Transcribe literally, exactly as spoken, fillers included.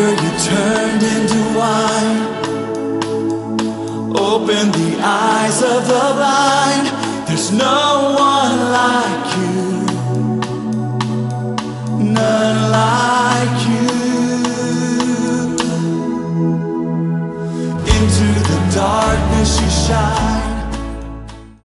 water you turned into wine. Open the eyes of the blind. There's no